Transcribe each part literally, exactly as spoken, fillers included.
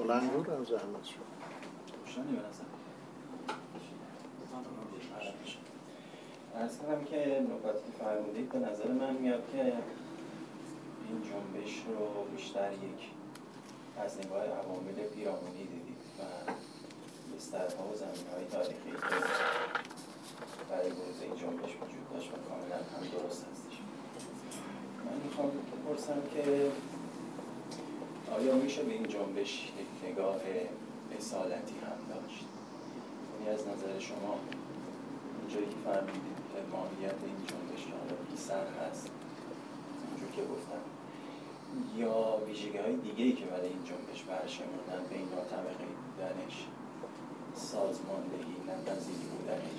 بلند رو هم زحمت شد روشنی به نظر عرض کنم که نکاتی که فرمودید به نظر من میاد که این جنبش رو بیشتر یک از نگاه عوامل پیرامونی دیدید و بسترها و زمینهای تاریخی که برای بروز این جنبش وجود داشت و کاملا هم درست هستش. من میخوام بپرسم که آیا میشه به این جنبش یک نگاه اصالتی هم داشت؟ یعنی از نظر شما اونجایی که فرمودید که ماهیت این جنبش که حالا بی سر هست اونجور که گفتم یا ویژگی‌های دیگه‌ای که برای این جنبش برشمردن به این طبقه بودنش، سازماندهی ناپذیر بودنش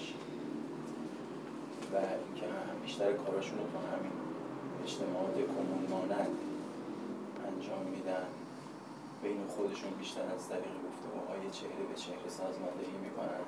و اینکه هم بیشتر کاراشون رو تو همین اجتماعات کمون مانند انجام میدن، بین خودشون بیشتر از طریق گفتگوهای چهره به چهره سازماندهی میکنن،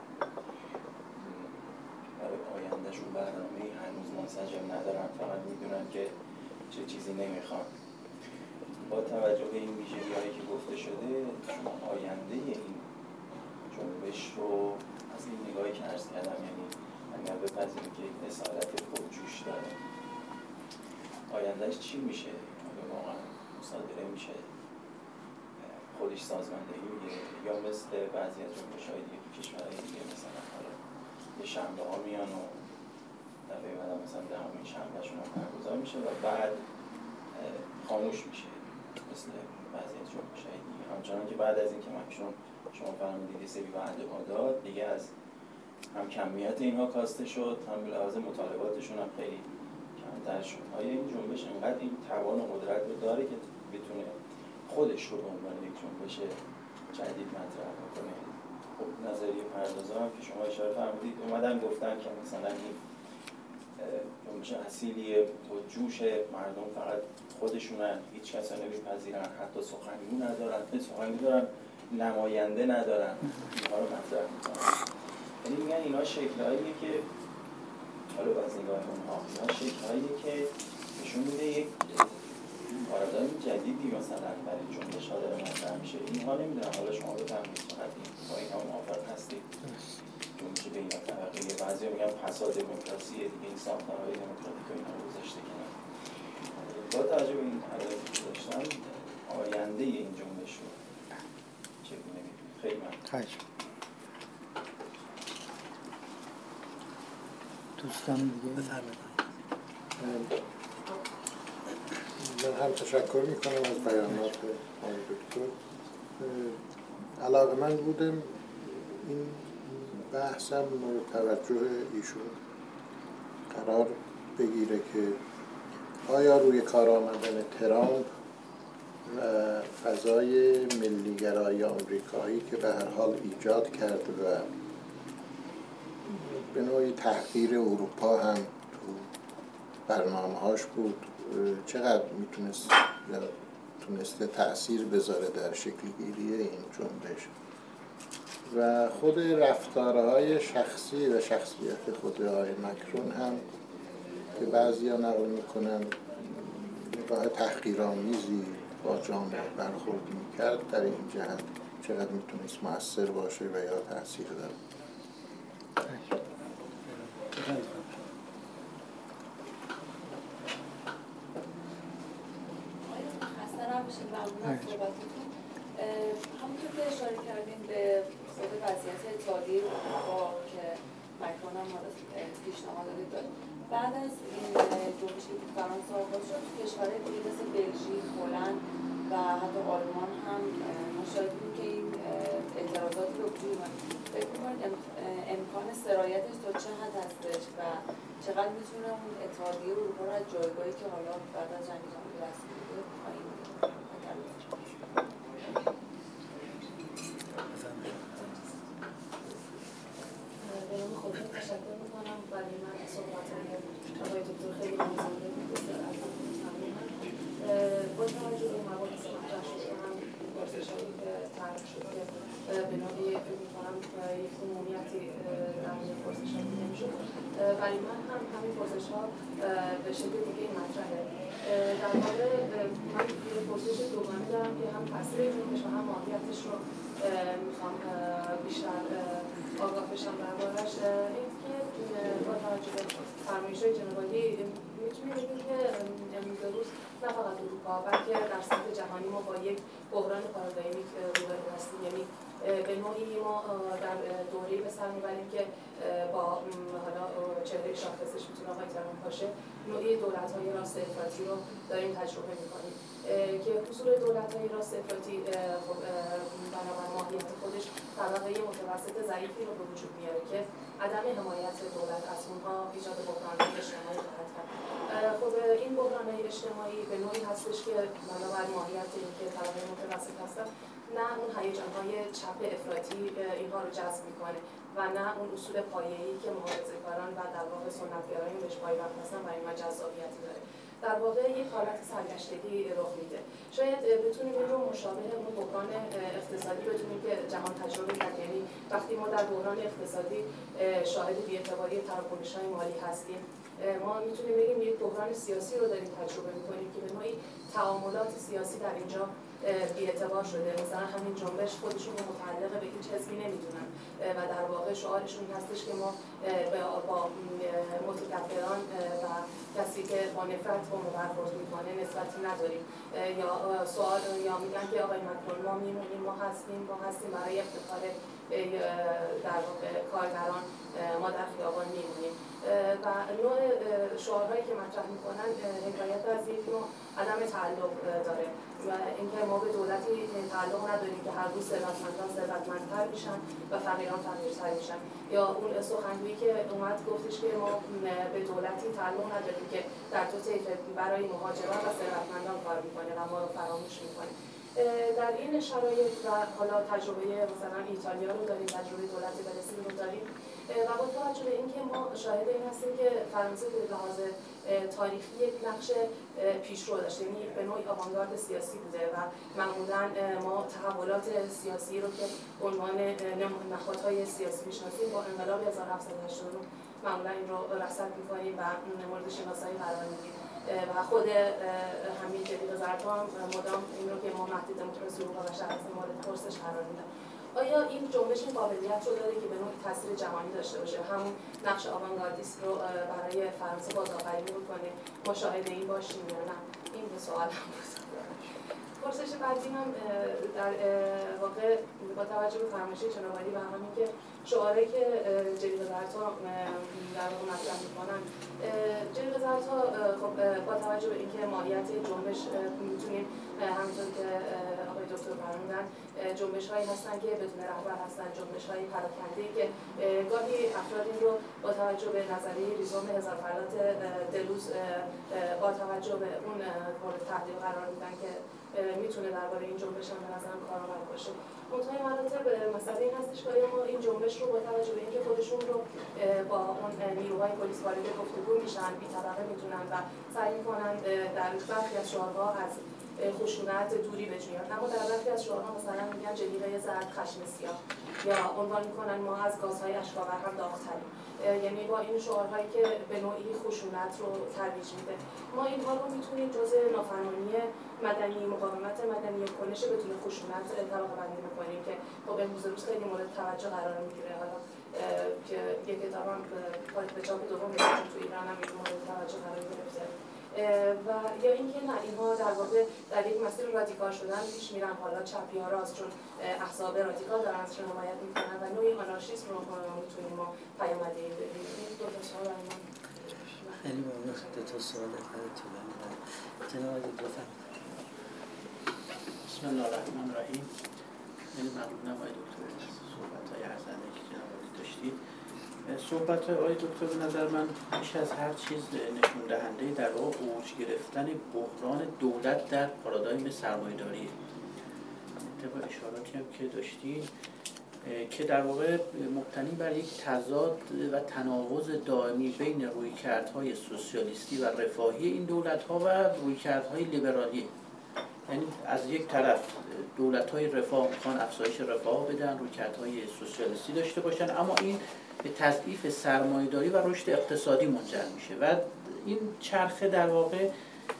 برای آیندهشون برنامه‌ای هنوز منسجم ندارن، فقط میدونن که چه چیزی نمیخوان. با توجه به این ویژگی‌هایی که گفته شده شما آینده این جنبش رو از این نگاهی که عرض کردم، یعنی اگر بپذیریم که یک اصالت خودجوش داره، آیندهش چی میشه؟ آیا واقعا مصادره میشه؟ خودش سازماندهی میگه یا مثل بعضی از جنبش‌های دیگه تو کشورهای دیگه مثلا حالا یه شنبه ها میان و دفعه بعد مثلا دهمین شنبهشون هم برگزار میشه و بعد خاموش میشه مثل بعضی از جنبش‌های دیگه. همچنان که بعد از اینکه مکشون شما فرمودید یه سری وعده ها داد، دیگه از هم کمیت اینها کاسته شد، هم به لحاظ مطالباتشون هم خیلی کمتر شد. آیا این جنبش انقدر این توان و قدرت رو داره که بتونه خودش رو به عنوان یک جنبش جدید مطرح کنه؟ خب نظریه پردازا هم که شما اشاره فرمودید اومدن گفتن که مثلا این جنبش اصیلیه و جوش مردم فقط خودشونن، هیچ کس رو نمیپذیرن، حتی سخنگو ندارن، سخنگو دارن نماینده ندارن، اینها رو مطرح میکنن. یعنی میگن اینا شکل‌هاییه که حالا باز نگاه اونها اینا شکل‌هاییه که نشون میده یک پارادایم جدیدی مثلا برای جنبش ها داره مطرح میشه. اینها نمیدونم حالا شما بفهمید چقدر با اینها موافق هستید؟ جنبش بین طبقه بعضی میگن پسا دموکراسی، دیگه این ساختارهای دموکراتیک و اینها رو گذاشته کنار. با توجه به این حالتی که داشتم آینده این جنبش رو چگونه می‌بینید؟ خیلی ممنون. دوستان دیگه بفرمایید. من هم تشکر میکنم از بیانات آقای دکتر. علاقه من بودم این بحثم مورد توجه ایشون قرار بگیره که آیا روی کار آمدن ترامپ و فضای ملیگرایی آمریکایی که به هر حال ایجاد کرد و به نوعی تحقیر اروپا هم تو برنامه‌هاش بود، چقدر میتونست یا تونسته تأثیر بذاره در شکل‌گیری این جنبش و خود رفتارهای شخصی و شخصیت خود آقای مکرون هم که بعضیا نقل میکنن نگاه تحقیرآمیزی با جامعه برخورد میکرد، در این جهت چقدر میتونست مؤثر باشه و یا تأثیر داره. خسته نباشید، ممنون از صحبتتون. همونطور که اشاره کردیم به خود وضعیت اتحادیه اروپا که مکرون هم پیشنهاد داد، بعد از این جنبشی که فرانسه آغاز شد، کشورهای دیگه مثل بلژیک، هلند و حتی آلمان هم مشاهده بود که این اعتراضاتی رو وجود اومد. فکر می‌کنید امکان سرایتش تا چه حد هستش و چقدر میتونه اون اتحادیه اروپا رو از جایگاهی که حالا بعد از جنگ جهانی رسیده پایین ببره؟ به نام خودم تشکر میکنم برای من صحبت‌های آقای دکتر خیلی آموزنده بود. از ممنونم. با توجه به مباحث مطرح شده هم پرسش‌هایی که طرح شد که به نوعی فکر می‌کنم یک عمومیتی در مورد پرسش‌ها دیده می‌شد، برای من هم همین پرسش ها به شکل دیگه مطرحه. در واقع من یه پرسش دوگانه دارم که هم تاثیر جنبش و هم ماهیتش رو میخوام بیشتر آگاه بشم دربارش. این که با توجه به فرمایش‌های جناب عالی میتونیم بگیم که امروز روز نه فقط اروپا بلکه در سطح جهانی ما با یک بحران پارادایمیک روبرو هستیم. یعنی به نوعی ما در دوره‌ای به سر میبریم که با حالا چهره شاخصش میتونه آقای ترامپ باشه، نوعی دولت‌های راست افراطی رو داریم تجربه می‌کنیم که حصول دولت‌های راست افراطی خب بنابر ماهیت خودش طبقه متوسط ضعیفی رو به وجود میاره که عدم حمایت دولت از اونها ایجاد بحران‌های اجتماعی خواهد کرد. خب این بحران‌های اجتماعی به نوعی هستش که بنابر ماهیت اینکه طبقه متوسط هستن، نه اون هیجان‌های چپ افراطی اینها رو جذب می‌کنه و نه اون اصول پایه‌ای که محافظه‌کاران و در واقع سنت‌گرایان بهش پایبند هستن برای ما جذابیتی داره. در واقع یک حالت سرگشتگی رخ میده. شاید بتونیم این رو مشابه اون بحران اقتصادی بدونیم که جهان تجربه کرد. یعنی وقتی ما در بحران اقتصادی شاهد بی‌اعتباری تراکنش‌های مالی هستیم، ما میتونیم بگیم یک بحران سیاسی رو داریم تجربه می‌کنیم که به نوعی تعاملات سیاسی در اینجا بی‌اعتبار شده. مثلا همین جنبش خودشون رو متعلق به هیچ حزبی نمیدونن و در واقع شعارشون هستش که ما با متکبران و کسی که با نفرت با ما برخورد میکنه نسبتی نداریم، یا سوال یا میگن که آقای مکرون ما میمونیم، ما هستیم ما هستیم برای افتخار در واقع کارگران ما در خیابان میمونیم و نوع شعارهایی که مطرح میکنن حکایت از یک نوع عدم تعلق داره و اینکه ما به دولتی تعلق نداریم که هر روز ثروتمندان ثروتمندتر میشن و فقیران فقیرتر میشن، یا اون سخنگویی که اومد گفتش که ما به دولتی تعلق نداریم که در دو طیف برای مهاجران و ثروتمندان کار میکنه و ما رو فراموش میکنه. در این شرایط و حالا تجربه مثلا ایتالیا رو داریم، تجربه دولت فلسطین رو داریم و با توجه به اینکه ما شاهد این هستیم که فرانسه به لحاظ تاریخی یک نقش پیشرو داشته، یعنی به نوعی آوانگارد سیاسی بوده و معمولا ما تحولات سیاسی رو که عنوان نهادهای سیاسی میشناسیم با انقلاب هزار و هفتصد و هشتاد و نه معمولا این رو رصد می‌کنیم و مورد شناسایی قرار میدیم و خود همین جدید زرتو هم مدام این رو که ما مهد دموکراسی حقوق بشر هستیم مورد پرسش قرار میدن. آیا این جنبش این قابلیت رو داره که به نوعی تاثیر جهانی داشته باشه، همون نقش آوانگاردیست رو برای فرانسه بازآفرینی بکنه، مشاهده این باشیم یا نه؟ این دو سوال هم بود. پرسش بعدی هم در واقع با توجه به فرمایش جناب عالی و همین که شعاری که جلیل زرتو در واقع مطرح می‌کنن، جلیل زرتو خب با توجه به اینکه ماهیت جنبش می‌تونیم همونطور که آقای دکتر فرمودن جنبش‌هایی هستن که بدون رهبر هستن، جنبش‌های پراکنده‌ای که گاهی افراد این رو با توجه به نظریه ریزوم هزار فلات دلوز با توجه به اون مورد تحلیل قرار میدن که میتونه درباره این جنبش هم به نظرم کارآمد باشه. منتهای مراتب مسئله این هستش که ما این جنبش رو با توجه به اینکه خودشون رو با اون نیروهای پلیس وارد گفتگو میشن، بی طبقه میتونن و سعی میکنن در برخی از شعارها از خشونت دوری بجویند، اما در برخی از شعارها مثلا میگن جلیقه زرد خشم سیاه، یا عنوان میکنن ما از گازهای اشک‌آور هم داغ‌تریم. یعنی با این شعارهایی که به نوعی خشونت رو ترویج میده، ما اینها رو میتونیم جزء نافرمانی مدنی، مقاومت مدنی و کنش بدون خشونت طبقه بندی بکنیم که خب امروز روز خیلی مورد توجه قرار میگیره. حالا که یک کتابم به چاپ دوم تو ایران هم این مورد توجه قرار گرفته و یا اینکه نه اینها در واقع در یک مسیر رادیکال شدن پیش میرن، حالا چپی‌ها راست چون احزاب رادیکال دارن ازشون حمایت میکنن و نوعی آنارشیسم رو میتونیم ما پیامدی ببینیم. این دو تا سوال برای من. خیلی ممنون. دو تا سوال خیلی طولانی بود. جناب عالی بفرمایید. بسم الله الرحمن الرحیم. خیلی ممنونم آقای دکتر صحبت‌های ارزنده که جناب عالی داشتید. صحبت آقای دکتر به نظر من بیش از هر چیز نشون دهنده در واقع اوج گرفتن بحران دولت در پارادایم سرمایه‌داری. طبق اشاراتی هم که داشتید که در واقع مبتنی بر یک تضاد و تناقض دائمی بین رویکردهای سوسیالیستی و رفاهی این دولت‌ها و رویکردهای لیبرالی. یعنی از یک طرف دولت‌های رفاه میخوان افزایش رفاه بدن، رویکردهای سوسیالیستی داشته باشن، اما این به تضعیف سرمایه‌داری و رشد اقتصادی منجر میشه و این چرخه در واقع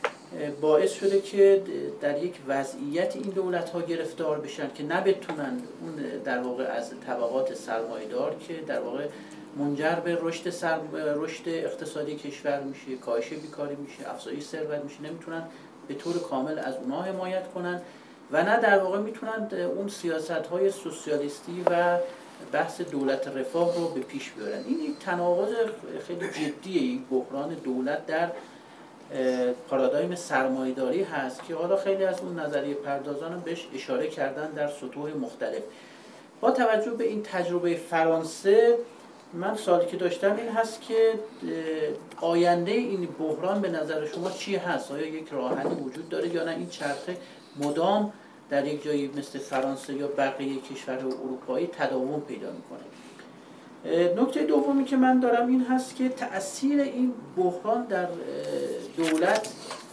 باعث شده که در یک وضعیت این دولت‌ها گرفتار بشن که نبتونن اون در واقع از طبقات سرمایه‌دار که در واقع منجر به رشد سر رشد اقتصادی کشور میشه، کاهش بیکاری میشه، افزایش ثروت میشه، نمیتونن به طور کامل از اونها حمایت کنن و نه در واقع میتونن اون سیاست‌های سوسیالیستی و بحث دولت رفاه رو به پیش ببرن. این یک تناقض خیلی جدیه، یک بحران دولت در پارادایم سرمایه‌داری هست که حالا خیلی از اون نظریه پردازان بهش اشاره کردن در سطوح مختلف. با توجه به این تجربه فرانسه، من سوالی که داشتم این هست که آینده این بحران به نظر شما چی هست؟ آیا یک راه حلی وجود داره یا نه این چرخه مدام در یک جایی مثل فرانسه یا بقیه کشورهای اروپایی تداوم پیدا میکنه؟ نکته دومی که من دارم این هست که تأثیر این بحران در دولت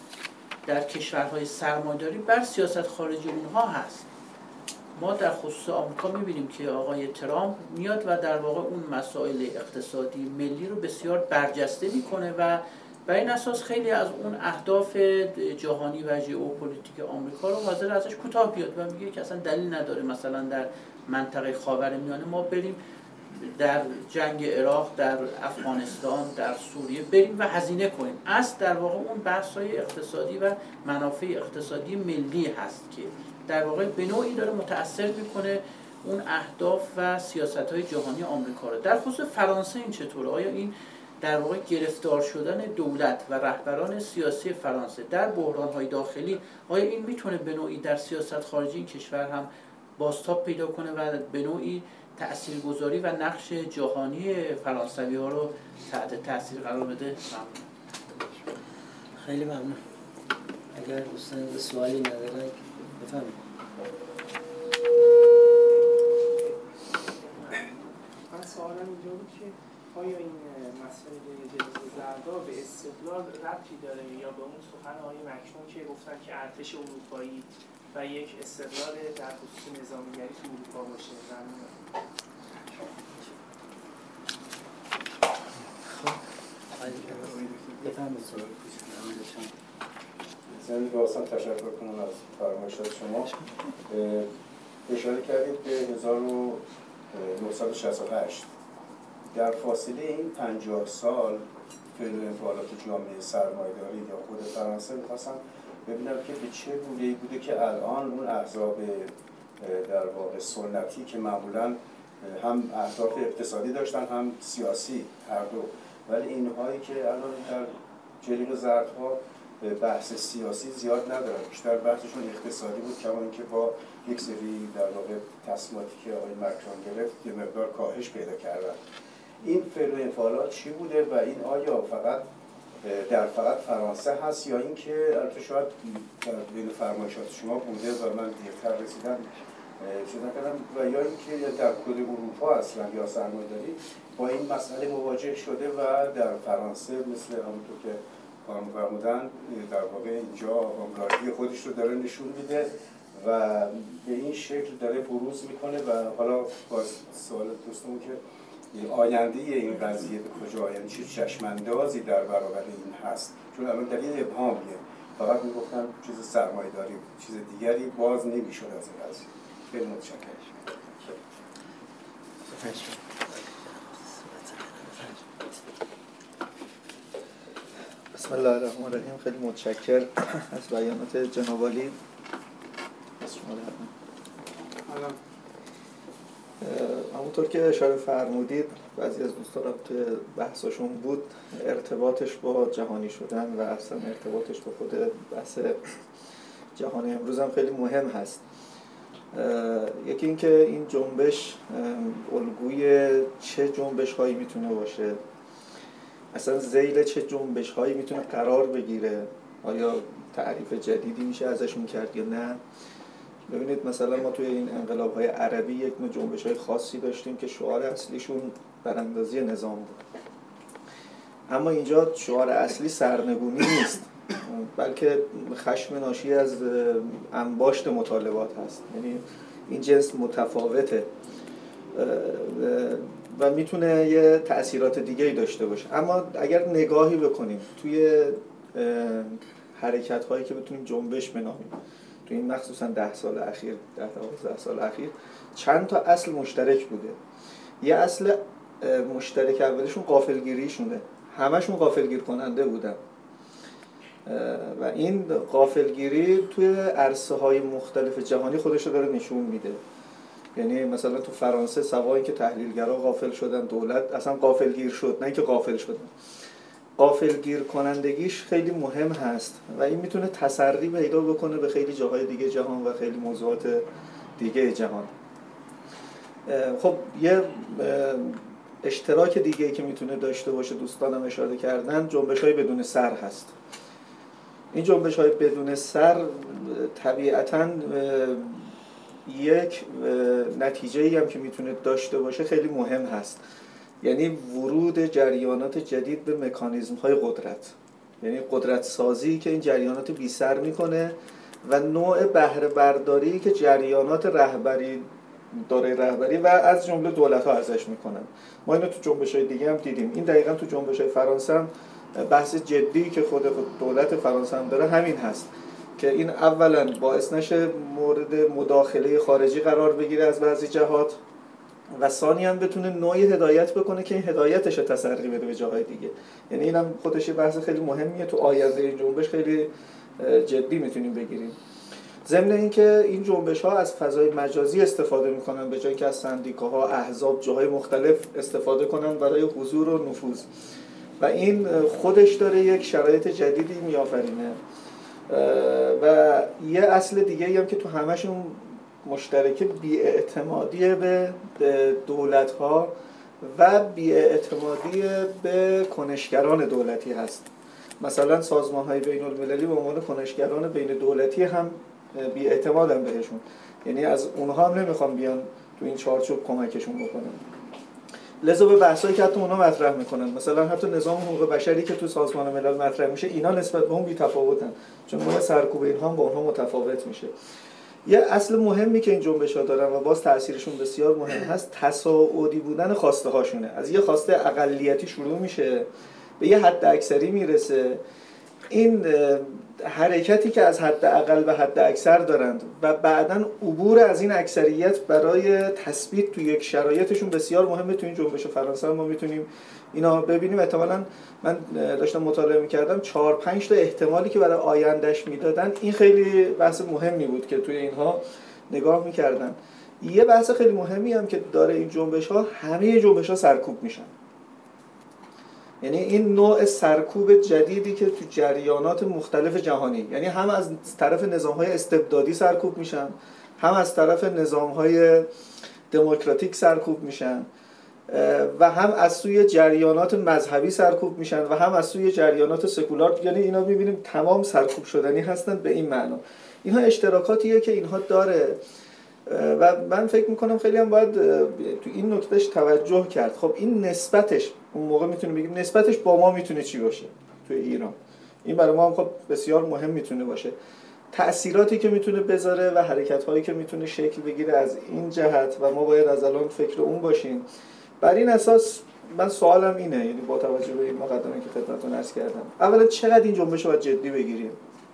در کشورهای سرمایه‌داری بر سیاست خارجی اونها هست. ما در خصوص آمریکا می‌بینیم که آقای ترامپ میاد و در واقع اون مسائل اقتصادی ملی رو بسیار برجسته میکنه و بر این اساس خیلی از اون اهداف جهانی و ژئوپلیتیک آمریکا رو حاضر ازش کوتاه بیاد و میگه که اصلا دلیل نداره مثلا در منطقه خاورمیانه ما بریم در جنگ عراق، در افغانستان، در سوریه بریم و هزینه کنیم. اصل در واقع اون بحث‌های اقتصادی و منافع اقتصادی ملی هست که در واقع به نوعی داره متأثر میکنه اون اهداف و سیاست‌های جهانی آمریکا رو. در خصوص فرانسه این چطوره؟ آیا این در واقع گرفتار شدن دولت و رهبران سیاسی فرانسه در بحران‌های داخلی، آیا این میتونه به نوعی در سیاست خارجی این کشور هم بازتاب پیدا کنه و به نوعی تاثیرگذاری و نقش جهانی فرانسوی ها رو تحت تاثیر قرار بده؟ ممنون. خیلی ممنون. اگر دوستان به سوالی ندارن بفرمایید. من سوالم اینجا بود که آیا این مسئله جنس زردا به استقلال ربطی داره یا به اون سخن آقای مکرون که گفتن که ارتش اروپایی و یک استقلال در خصوص نظامیگری تو اروپا باشه؟ ممنون. من واسم تشکر کنم از فرمایشات شما. اشاره کردید به هزار و نهصد و شصت و هشت. در فاصله این پنجاه سال فعل و انفعالات جامعه سرمایه‌داری یا خود فرانسه می‌خواستم ببینم که به چه گونه‌ای بوده که الان اون احزاب در واقع سنتی که معمولاً هم اهداف اقتصادی داشتن هم سیاسی هر دو، ولی اینهایی که الان در جلیق زردها بحث سیاسی زیاد ندارن، بیشتر بحثشون اقتصادی بود، کما اینکه با یک سری در واقع تصمیماتی که آقای مکرون گرفت یه مقدار کاهش پیدا کردن. این فعل و انفعالات چی بوده و این آیا فقط در فقط فرانسه هست یا اینکه البته شاید در بین فرمایشات شما بوده و من دیرتر رسیدم شدن کردم و یا اینکه در کل اروپا اصلا یا سرمایه‌داری با این مسئله مواجه شده و در فرانسه مثل همونطور که خانم فرمودن در واقع اینجا آوانگاردی خودش رو داره نشون میده و به این شکل داره بروز میکنه و حالا با سوال دوستمون که آینده این قضیه به کجا، یعنی چه چشماندازی در برابر این هست، چون الان در این ابهامیه، فقط میگفتن چیز سرمایه‌داری چیز دیگری باز نمیشد از این قضیه. خیلی متشکرم. بسم الله الرحمن الرحیم. خیلی متشکر از بیانات جناب عالی. همونطور که اشاره فرمودید بعضی از دوستان که بحثشون بود ارتباطش با جهانی شدن و اصلا ارتباطش با خود بحث جهان امروز هم خیلی مهم هست. یکی این که این جنبش الگوی چه جنبش هایی میتونه باشه، اصلا ذیل چه جنبش هایی میتونه قرار بگیره، آیا تعریف جدیدی میشه ازش میکرد یا نه. ببینید مثلا ما توی این انقلاب های عربی یک نوع جنبش های خاصی داشتیم که شعار اصلیشون براندازی نظام بود، اما اینجا شعار اصلی سرنگونی نیست بلکه خشم ناشی از انباشت مطالبات هست. یعنی این جنس متفاوته. و میتونه یه تأثیرات دیگه‌ای داشته باشه. اما اگر نگاهی بکنیم توی حرکت‌هایی که بتونیم جنبش بنامیم تو این مخصوصا ده سال اخیر، ده تا دوازده سال اخیر، چند تا اصل مشترک بوده. یه اصل مشترک اولشون غافلگیریشونه، همشون غافلگیر کننده بودن و این غافلگیری توی عرصه‌های مختلف جهانی خودش رو داره نشون میده. یعنی مثلا تو فرانسه سوایی که تحلیلگرا غافل شدن، دولت اصلا غافلگیر شد، نه اینکه غافل شدن. غافلگیر کنندگیش خیلی مهم هست و این میتونه تسری پیدا بکنه به خیلی جاهای دیگه جهان و خیلی موضوعات دیگه جهان. خب یه اشتراک دیگه که میتونه داشته باشه، دوستانم اشاره کردن، جنبش‌های بدون سر هست. این جنبش‌های بدون سر طبیعتاً یک نتیجه‌ای هم که میتونه داشته باشه خیلی مهم هست، یعنی ورود جریانات جدید به مکانیزم‌های قدرت، یعنی قدرت سازی که این جریانات بی سر میکنه و نوع بهره برداری که جریانات رهبری دارای رهبری و از جمله دولت‌ها ازش میکنن. ما اینو تو جنبش‌های دیگه هم دیدیم. این دقیقاً تو جنبش‌های فرانسه هم بحث جدی که خود دولت فرانسه هم داره همین هست که این اولا باعث نشه مورد مداخله خارجی قرار بگیره از بعضی جهات و ثانیاً بتونه نوعی هدایت بکنه که این هدایتش تسری بده به جاهای دیگه. یعنی اینم خودش بحث خیلی مهمیه، تو آینده این جنبش خیلی جدی میتونیم بگیریم. ضمن اینکه این جنبش‌ها از فضای مجازی استفاده میکنن به جایی که از سندیکاها، احزاب، جاهای مختلف استفاده کنن برای حضور و نفوذ و این خودش داره یک شرایط جدیدی میآفرینه. و یه اصل دیگه‌ای هم که تو همشون مشترکه، بی‌اعتمادی به دولت‌ها و بی‌اعتمادی به کنشگران دولتی هست. مثلا سازمان‌های بین‌المللی به عنوان کنشگران بین دولتی هم بی‌اعتمادن بهشون، یعنی از اونها هم نمیخوام بیان تو این چارچوب کمکشون بکنن. لذا به بحثایی که حتی اونا مطرح میکنن، مثلا حتی نظام حقوق بشری که تو سازمان ملل مطرح میشه، اینا نسبت به اون بی‌تفاوتن، چون نوع سرکوب اینها با اونها متفاوت میشه. یه اصل مهمی که این جنبش‌ها دارن و باز تأثیرشون بسیار مهم هست، تصاعدی بودن خواسته هاشونه. از یه خواسته اقلیتی شروع میشه، به یه حد اکثری میرسه. این حرکتی که از حد اقل به حد اکثر دارند و بعداً عبور از این اکثریت برای تثبیت توی یک شرایطشون بسیار مهمه. تو این جنبش فرانسه ما میتونیم اینا ببینیم. احتمالاً من داشتم مطالعه میکردم چهار پنج تا احتمالی که برای آیندهش میدادن، این خیلی بحث مهمی بود که توی اینها نگاه میکردن. یه بحث خیلی مهمی هم که داره این جنبش ها، همه جنبش ها سرکوب میشن. یعنی این نوع سرکوب جدیدی که تو جریانات مختلف جهانی، یعنی هم از طرف نظام‌های استبدادی سرکوب میشن، هم از طرف نظام‌های دموکراتیک سرکوب میشن و هم از سوی جریانات مذهبی سرکوب میشن و هم از سوی جریانات سکولار. یعنی اینا می‌بینیم تمام سرکوب شدنی هستن به این معنا. اینها اشتراکاتیه که اینها داره و من فکر میکنم خیلی هم باید تو این نکتهش توجه کرد. خب این نسبتش، اون موقع میتونیم بگیم نسبتش با ما میتونه چی باشه توی ایران. این برای ما هم خب بسیار مهم میتونه باشه. تأثیراتی که میتونه بذاره و حرکت‌هایی که میتونه شکل بگیره از این جهت و ما باید از الان فکر اون باشیم. بر این اساس من سوالم اینه، یعنی با توجه به این مقدمه که خدمتتون عرض کردم، اولا چقدر این جنبش رو باید جدی بگیریم؟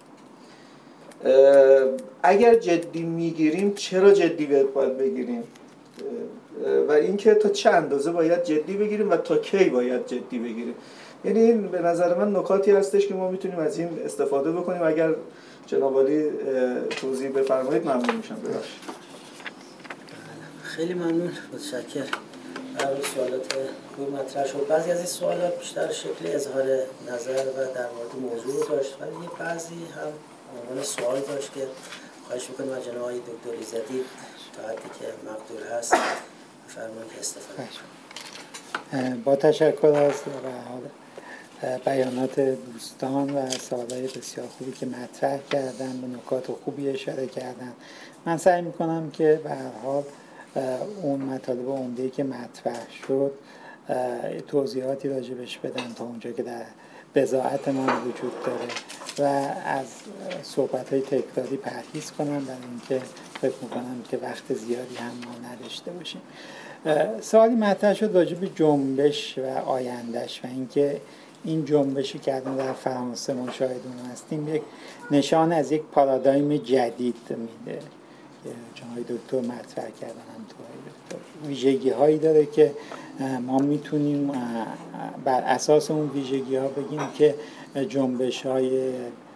اگر جدی میگیریم چرا جدی باید بگیریم و اینکه تا چه اندازه باید جدی بگیریم و تا کی باید جدی بگیریم. یعنی این به نظر من نکاتی هستش که ما میتونیم از این استفاده بکنیم. اگر جناب عالی توضیح بفرمایید ممنون میشم. ببخشید. خیلی ممنون، متشکرم. برای سوالات خوب مطرح شد. بعضی از این سوالات بیشتر شکل اظهار نظر و در مورد موضوع داشت، ولی بعضی هم عنوان سوال داشت که خواهش میکنم از جناب آقای دکتر ایزدی تا حدی که مقدور هست بفرمایید استفاده کنید. با تشکر از بیانات دوستان و سوالای بسیار خوبی که مطرح کردن، به نکات خوبی اشاره کردن. من سعی میکنم که به هر حال اون مطالب عمده‌ای که مطرح شد توضیحاتی راجبش بدم تا اونجا که در بضاعت من وجود داره و از صحبت‌های تکراری پرهیز کنم، برای اینکه فکر می‌کنم که وقت زیادی هم ما نداشته باشیم. سوالی مطرح شد راجع به جنبش و آیندهش و اینکه این جنبشی که الان در فرانسه مشاهده هستیم یک نشان از یک پارادایم جدید میده. جناب دکتر مطرح کردن هم ویژگی هایی داره که ما میتونیم بر اساس اون ویژگی ها بگیم که جنبش های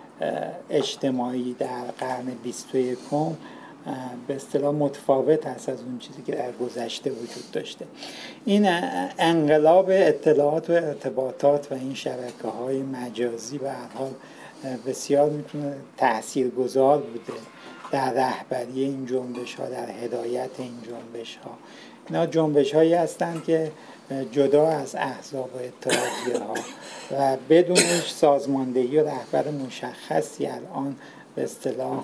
اجتماعی در قرن بیست و یکم به اصطلاح متفاوت هست از اون چیزی که در گذشته وجود داشته. این انقلاب اطلاعات و ارتباطات و این شبکه های مجازی به هر حال بسیار میتونه تاثیرگذار بوده در رهبری این جنبش ها، در هدایت این جنبش ها. اینا جنبش هایی هستند که جدا از احزاب و اتحادیه ها و بدون سازماندهی و رهبر مشخصی الان به اصطلاح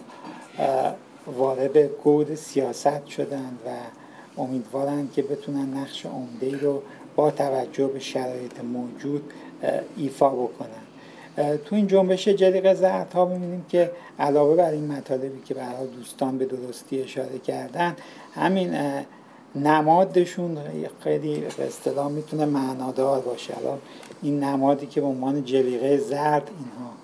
وارد گود سیاست شدند و امیدوارند که بتونن نقش عمده‌ای رو با توجه به شرایط موجود ایفا بکنن. تو این جنبش جلیقه زردها می‌بینیم که علاوه بر این مطالبی که برای دوستان به درستی اشاره کردن، همین نمادشون خیلی به اصطلاح میتونه معنادار باشه. الان این نمادی که به عنوان جلیقه زرد اینها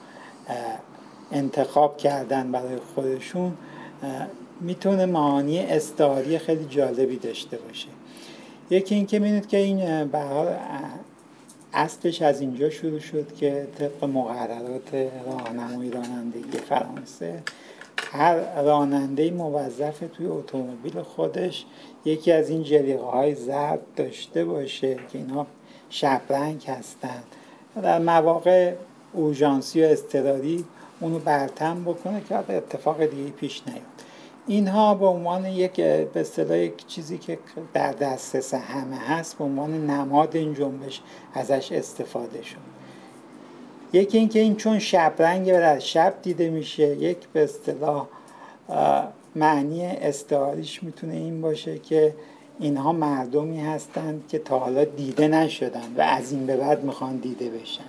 انتخاب کردن برای خودشون میتونه معانی استعاری خیلی جالبی داشته باشه. یکی این که می‌بینید که این به هر حال اصلش از اینجا شروع شد که طبق مقررات راهنمای رانندگی فرانسه هر راننده موظف توی اتومبیل خودش یکی از این جلیقه های زرد داشته باشه که اینها شبرنگ هستند. در مواقع اورژانسی و اضطراری اونو برتم بکنه که اتفاق دیگه پیش نیاد. اینها به عنوان یک به اصطلاح یک چیزی که در دسترس همه هست به عنوان نماد این جنبش ازش استفاده شد. یکی این که این چون شبرنگه و در شب دیده میشه، یک به اصطلاح معنی استعاریش میتونه این باشه که اینها مردمی هستند که تا حالا دیده نشدن و از این به بعد میخوان دیده بشن.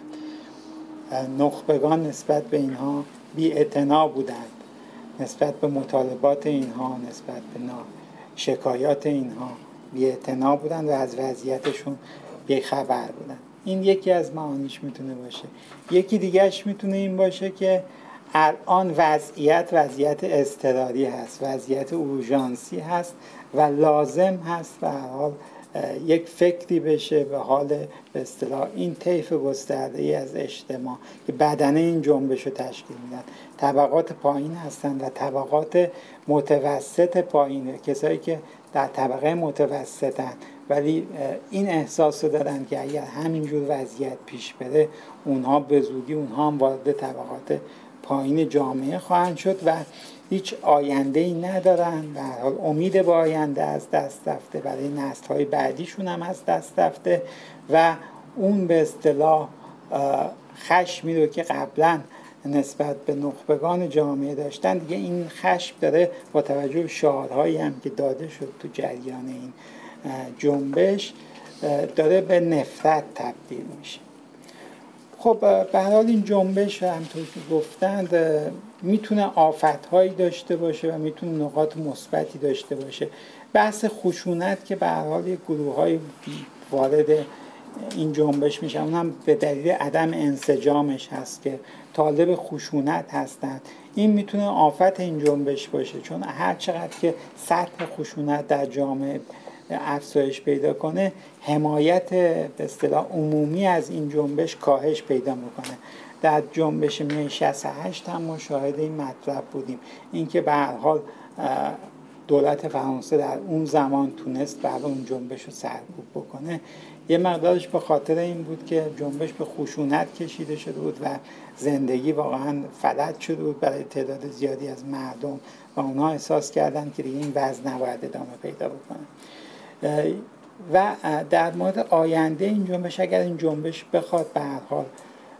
نخبگان نسبت به اینها بی‌اعتنا بودند، نسبت به مطالبات اینها، نسبت به شکایات اینها بی‌اعتنا بودند و از وضعیتشون بیخبر بودند. این یکی از معانیش میتونه باشه. یکی دیگهش میتونه این باشه که الان وضعیت وضعیت اضطراری هست، وضعیت اورژانسی هست و لازم هست به هر حال یک فکری بشه به حال به اصطلاح این طیف گسترده‌ای از اجتماع که بدنه این جنبش رو تشکیل میدن. طبقات پایین هستن و طبقات متوسط پایینه، کسایی که در طبقه متوسطن ولی این احساس رو دارن که اگر همینجور وضعیت پیش بره اونها به زودی اونها هم وارد طبقات پایین جامعه خواهند شد و هیچ آینده‌ای ندارن و هر حال امید به آینده از دست رفته، برای نسل‌های بعدیشون هم از دست رفته و اون به اصطلاح خشمی رو که قبلا نسبت به نخبگان جامعه داشتن دیگه این خشم داره با توجه به شعارهایی هم که داده شد تو جریان این جنبش داره به نفرت تبدیل میشه. خب به هر حال این جنبش همونطور که گفتند میتونه آفت‌هایی داشته باشه و میتونه نقاط مثبتی داشته باشه. بحث خشونت که به هر حال یک گروه‌های وارد این جنبش میشن اونم به دلیل عدم انسجامش هست که طالب خشونت هستند. این میتونه آفت این جنبش باشه، چون هر چقدر که سطح خشونت در جامعه افزایش پیدا کنه حمایت به اصطلاح عمومی از این جنبش کاهش پیدا میکنه. در جنبش می شصت و هشت هم مشاهده این مطلب بودیم، اینکه به هر حال دولت فرانسه در اون زمان تونست برای اون جنبش رو سرکوب بکنه. یه مقدارش به خاطر این بود که جنبش به خشونت کشیده شده بود و زندگی واقعا فلج شده بود برای تعداد زیادی از مردم و اونها احساس کردن که دیگه این وضع نباید ادامه پیدا بکنه. و در مورد آینده این جنبش، اگر این جنبش بخواد به هر حال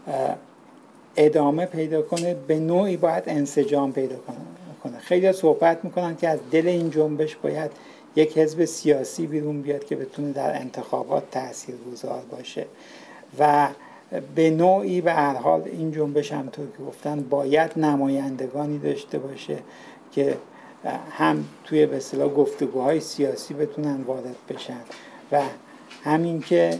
ادامه پیدا کنه به نوعی باید انسجام پیدا کنه. خیلی صحبت میکنن که از دل این جنبش باید یک حزب سیاسی بیرون بیاد که بتونه در انتخابات تاثیرگذار باشه و به نوعی به هر حال این جنبش همونطور که گفتن باید نمایندگانی داشته باشه که هم توی به اصطلاح گفتگوهای سیاسی بتونن وارد بشن و همین که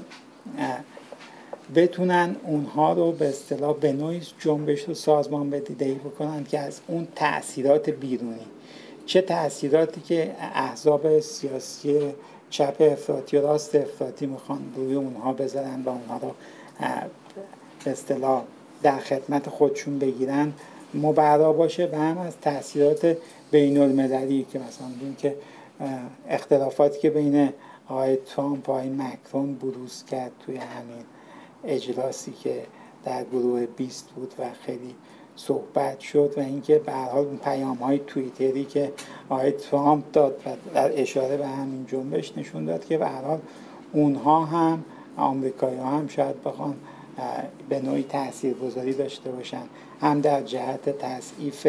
بتونن اونها رو به اصطلاح به نوعی جنبش رو سازمان بدهی بکنن که از اون تأثیرات بیرونی، چه تأثیراتی که احزاب سیاسی چپ افراطی و راست افراطی میخوان روی اونها بذارن و اونها رو به اصطلاح در خدمت خودشون بگیرن مبرا باشه، و هم از تأثیرات بین المللی که مثلا ببین که اختلافاتی که بین آقای ترامپ و آقای مکرون بروز کرد توی همین اجلاسی که در گروه بیست بود و خیلی صحبت شد، و اینکه به هر حال اون پیام‌های توییتری که آقای ترامپ داد و در اشاره به همین جنبش نشون داد که به هر حال اونها هم آمریکایی‌ها هم شاید بخوان به نوعی تاثیرگذاری داشته باشن، هم در جهت تضعیف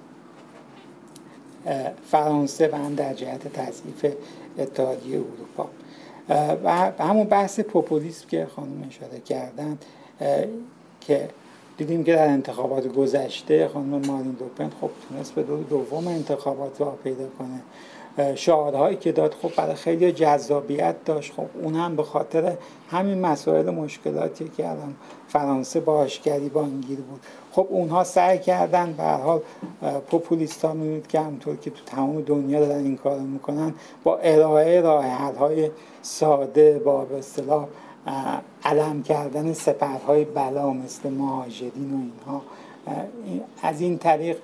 فرانسه و هم در جهت تضعیف اتحادیه اروپا. و همون بحث پوپولیسم که خانم اشاره کردن که دیدیم که در انتخابات گذشته خانم مارین لوپن خب تونست به دور دوم انتخابات راه پیدا کنه، شعارهایی که داد خب برای خیلی جذابیت داشت، خب اون هم به خاطر همین مسائل مشکلاتی که الان فرانسه با آشکاری بانگیر بود. خب اونها سعی کردن به هر حال پوپولیست ها می‌بینید که همونطور که تو تمام دنیا دارن این کارو میکنن با ارائه راه حل‌های ساده، با به اصطلاح علم کردن سپرهای بلا مثل مهاجرین و اینها، از این طریق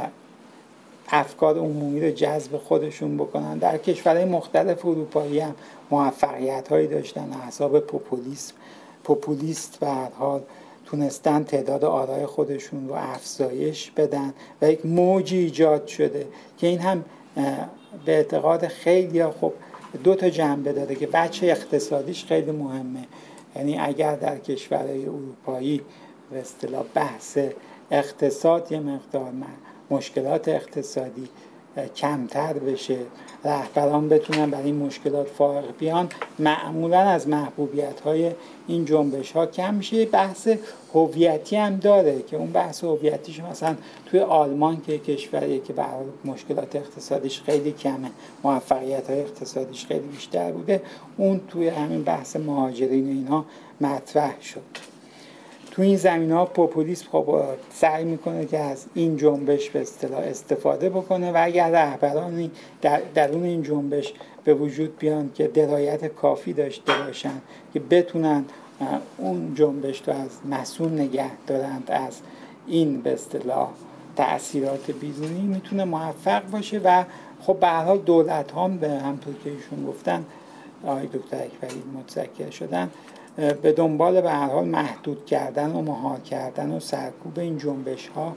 افکار عمومی رو جذب خودشون بکنن. در کشورهای مختلف اروپایی هم موفقیت‌هایی داشتن احزاب پوپولیسم پوپولیست به هر حال تونستن تعداد آرای خودشون رو افزایش بدن و یک موجی ایجاد شده که این هم به اعتقاد خیلی خب دو تا جنبه داره که بچه اقتصادیش خیلی مهمه. یعنی اگر در کشورهای اروپایی به اصطلاح بحث اقتصاد یه مقدار مشکلات اقتصادی کمتر بشه، رهبران بتونن برای این مشکلات فارغ بیان، معمولا از محبوبیت‌های این جنبش‌ها کم میشه. بحث هویتی هم داره که اون بحث هویتیش مثلا توی آلمان که کشوریه که برای مشکلات اقتصادیش خیلی کمه، موفقیت‌های اقتصادیش خیلی بیشتر بوده، اون توی همین بحث مهاجرین و اینها مطرح شد. تو این زمینه‌ها پوپولیسم خب سعی میکنه که از این جنبش به اصطلاح استفاده بکنه و اگر رهبرانی در درون این جنبش به وجود بیان که درایت کافی داشته باشن که بتونن اون جنبش رو از مسئول نگه دارند از این به اصطلاح تأثیرات بیرونی، میتونه موفق باشه. و خب به هر حال دولت ها به همطور که ایشون گفتن، آقای دکتر اکبری متذکر شدن، به دنبال به هر حال محدود کردن و مهار کردن و سرکوب این جنبش ها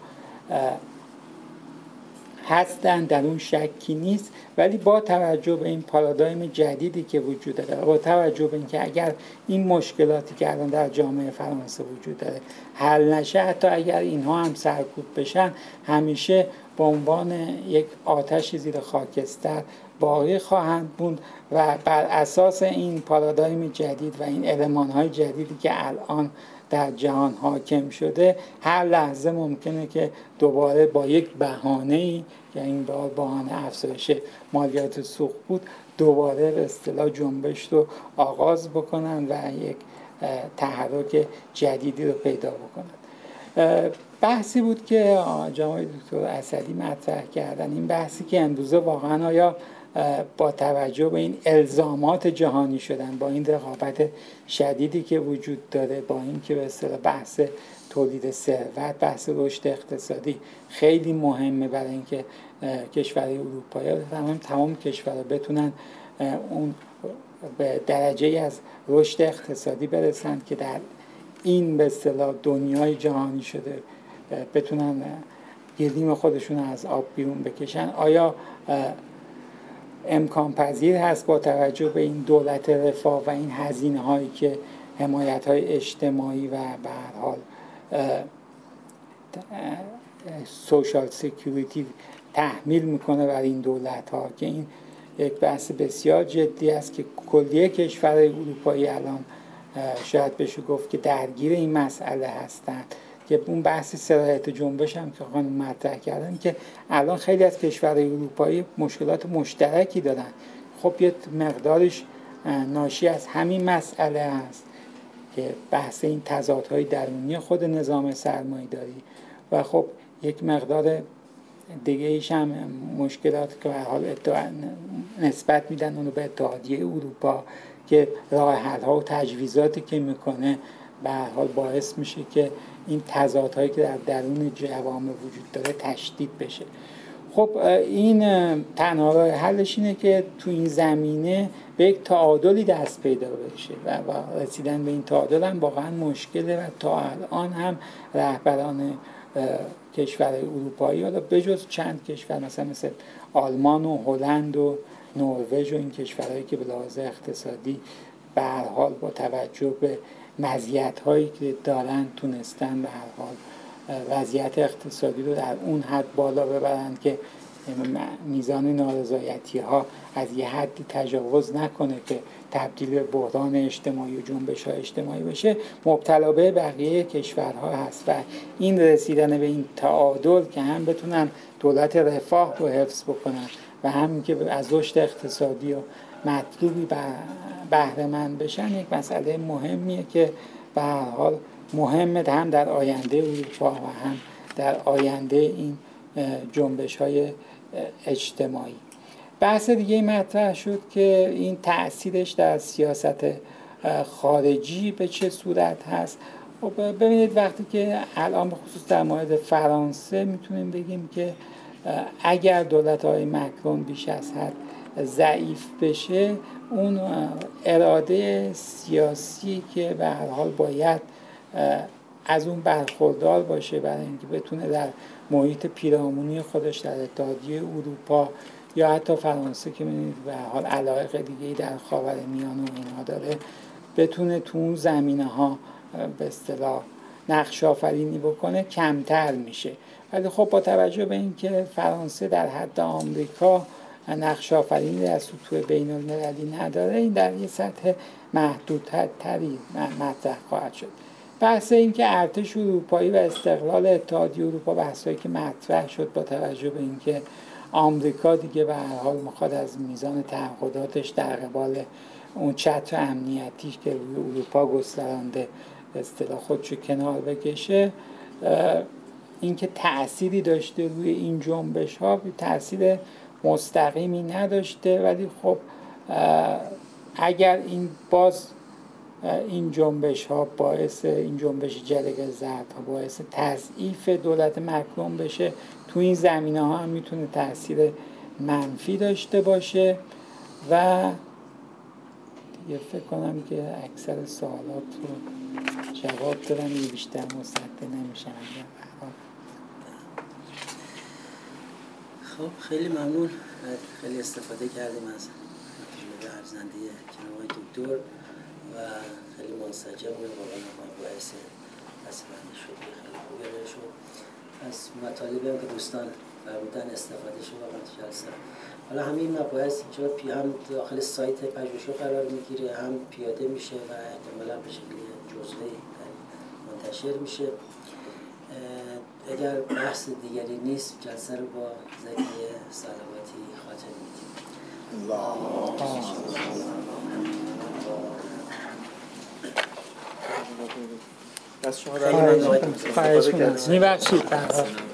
هستن، در اون شکی نیست. ولی با توجه به این پارادایم جدیدی که وجود داره، با توجه به اینکه اگر این مشکلاتی که الان در جامعه فرانسه وجود داره حل نشه، حتی اگر اینها هم سرکوب بشن، همیشه به عنوان یک آتش زیر خاکستر باقی خواهند بود و بر اساس این پارادایم جدید و این المان‌های جدیدی که الان در جهان حاکم شده، هر لحظه ممکنه که دوباره با یک بهانه‌ای، یعنی این بار بهانه افزایش مالیات سوخت بود، دوباره به اصطلاح جنبش رو آغاز بکنن و یک تحرک جدیدی رو پیدا بکنن. بحثی بود که جناب دکتر اسدی مطرح کردن، این بحثی که امروزه واقعا آیا با توجه به این الزامات جهانی شدن، با این رقابت شدیدی که وجود داره، با این که به اصطلاح بحث تولید ثروت، بحث رشد اقتصادی خیلی مهمه برای اینکه کشورهای اروپایی تمام تمام کشورها بتونن اون به درجه از رشد اقتصادی برسن که در این به اصطلاح دنیای جهانی شده بتونن گلیم خودشون از آب بیرون بکشن. آیا امکان پذیر هست با توجه به این دولت رفاه و این هزینه هایی که حمایت های اجتماعی و به هر حال سوشال سکیوریتی تحمیل میکنه بر این دولت ها، که این یک بحث بسیار جدی است که کلیه کشورهای اروپایی الان شاید بشه گفت که درگیر این مسئله هستند، که اون بحث صلاحیت جنبش هم که خانم مطرح کردن که الان خیلی از کشورهای اروپایی مشکلات مشترکی دارن. خب یه مقدارش ناشی از همین مسئله است که بحث این تضادهای درونی خود نظام سرمایه‌داری و خب یک مقدار دیگه ایش هم مشکلات که به حال نسبت میدن اونو به اتحادیه اروپا که راه حل‌ها و تجویزاتی که میکنه به هر حال باعث میشه که این تضادهایی که در درون جوامع وجود داره تشدید بشه. خب این تنها راه حلش اینه که تو این زمینه به یک تعادلی دست پیدا بشه و, و رسیدن به این تعادل هم واقعا مشکله و تا الان هم رهبران کشورهای اروپایی حالا بجز چند کشور مثلا مثل آلمان و هلند و نروژ و این کشورهایی که به لحاظ اقتصادی به هر حال با توجه به مزیت‌هایی که دارن تونستن به هر حال وضعیت اقتصادی رو در اون حد بالا ببرند که میزان نارضایتی‌ها از یه حدی تجاوز نکنه که تبدیل به بحران اجتماعی و جنبش‌های اجتماعی بشه، مبتلا به بقیه کشورها هست و این رسیدن به این تعادل که هم بتونن دولت رفاه رو حفظ بکنن و هم که از رشد اقتصادی و مطلوبی بهره مند بشن یک مسئله مهمیه که به هر حال مهمه هم در آینده اروپا و هم در آینده این جنبش‌های اجتماعی. بحث دیگه مطرح شد که این تأثیرش در سیاست خارجی به چه صورت هست. خب ببینید وقتی که الان به خصوص در مورد فرانسه میتونیم بگیم که اگر دولت‌های مکرون بیش از حد ضعیف بشه، اون اراده سیاسی که به هر حال باید از اون برخوردار باشه برای اینکه بتونه در محیط پیرامونی خودش در اتحادیه اروپا یا حتی فرانسه که می‌بینید به هر حال علایق دیگه‌ای در خاورمیانه و اینها داره، بتونه تو اون زمینه‌ها به اصطلاح نقش آفرینی بکنه کمتر میشه. ولی خب با توجه به اینکه فرانسه در حد آمریکا نقش آفرینی در سطوح بین المللی نداره، این در یه سطح محدودتری مطرح خواهد شد. بحث این که ارتش اروپایی و استقلال اتحادیه اروپا بحثایی که مطرح شد با توجه به اینکه آمریکا دیگه به هر حال میخواد از میزان تعهداتش در قبال اون چتر امنیتی که روی اروپا گسترانده به اصطلاح خودشو کنار بکشه، اینکه تأثیری داشته روی این جنبش ها تأثیر مستقیمی نداشته، ولی خب اگر این باز این جنبش ها باعث این جنبش جرقه زرد ها باعث تضعیف دولت مکرون بشه، تو این زمینه ها هم میتونه تأثیر منفی داشته باشه و دیگه فکر کنم که اکثر سوالات رو جواب دارم، یه بیشتر مصدق نمیشم. خب خیلی ممنون، خیلی استفاده کردیم از تجربه ارزنده جناب آقای دکتر و خیلی منسجم و واقعا باعث بسیاری شد، خیلی خوبه شد. از مطالبی هم که دوستان فرمودن استفاده شد واقعا جلسه. حالا همین مباحث اینجا هم داخل سایت پژوهشگاه قرار میگیره، هم پیاده میشه و احتمالاً به شکل جزوه‌ای منتشر میشه. اگر بحث دیگری نیست جلسه رو با ذکر صلواتی خاتم میدیم. دست شما در خواهش می‌کنم. میبخشید.